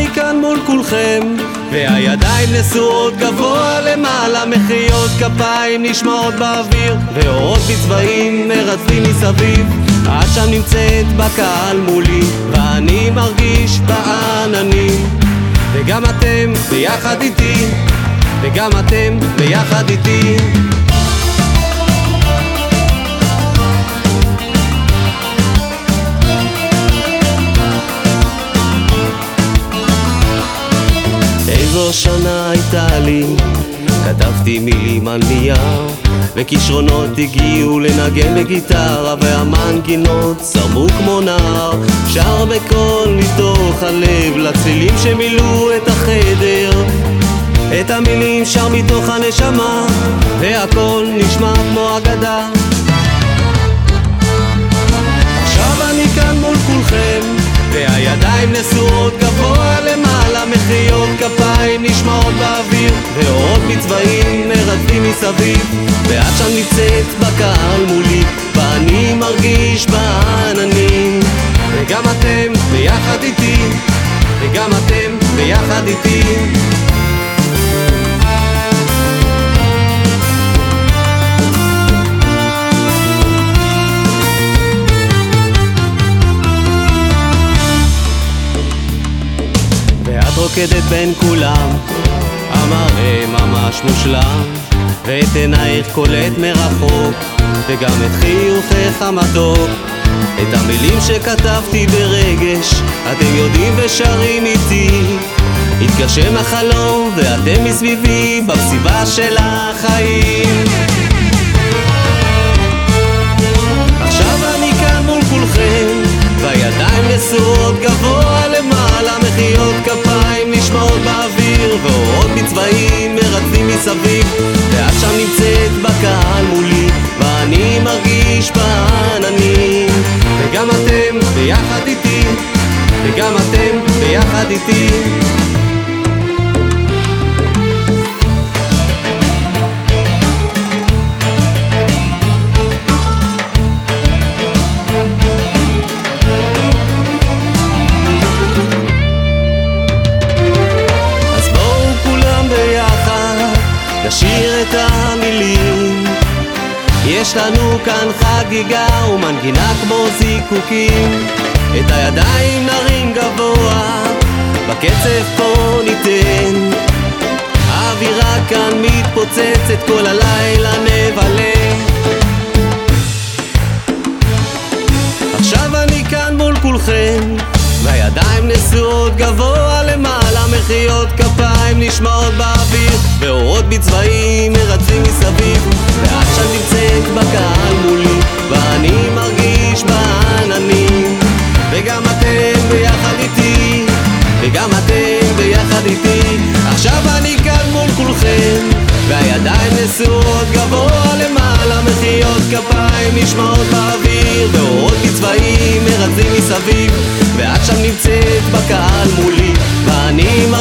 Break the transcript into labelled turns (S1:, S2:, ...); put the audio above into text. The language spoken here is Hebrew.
S1: כאן מול כולכם, והידיים נשואות גבוה למעלה, מחיאות כפיים נשמעות באוויר, ואורות בצבעים מרצדים מסביב. את שם נמצאת בקהל מולי, ואני מרגיש בעננים. וגם אתם ביחד איתי, וגם אתם ביחד איתי. איזו שנה הייתה לי, כתבתי מילים על נייר, וכישרונות הגיעו לנגן בגיטרה, והמנגינות זרמו כמו נער, שר בקול מתוך הלב לצלילים שמילאו את החדר. את המילים שר מתוך הנשמה, והכל נשמע כמו אגדה. עכשיו אני כאן מול כולכם, והידיים נשואות גבוה למעלה, מחיאות כפיים נשמעות באוויר, ואורות בצבעים מרצדים מסביב. ואת שם נמצאת בקהל מולי, ואני מרגיש בעננים. וגם אתם ביחד איתי, וגם אתם ביחד איתי. ואת רוקדת בין כולם, המראה ממש מושלם, ואת עינייך קולט מרחוק, וגם את חיוכך המתוק. את המילים שכתבתי ברגש אתם יודעים ושרים איתי. התגשם החלום ואתם מסביבי במסיבה של החיים. עכשיו אני כאן מול כולכם, והידיים נשואות גבוה למעלה, מחיאות כפיים נשמעות באוויר, ואורות בצבעים מרצדים מסביב. ואת שם נמצאת בקהל מולי, ואני מרגיש בעננים. וגם אתם ביחד איתי, וגם אתם ביחד איתי. נשיר את המילים, יש לנו כאן חגיגה ומנגינה כמו זיקוקים. את הידיים נרים גבוה, בקצב פה ניתן, האווירה כאן מתפוצצת, כל הלילה נבלה. עכשיו אני כאן מול כולכם, והידיים נשואות גבוה למעלה, מחיאות כפיים נשמעות באוויר, ואורות בצבעים מרצדים מסביב. ואת שם נמצאת בקהל מולי, ואני מרגיש בעננים. וגם אתם ביחד איתי, וגם אתם ביחד איתי. עכשיו אני כאן מול כולכם, והידיים נשואות גבוה למעלה, מחיאות כפיים נשמעות באוויר, ואורות בצבעים מרצדים מסביב. ואת שם נמצאת בקהל מולי, ואני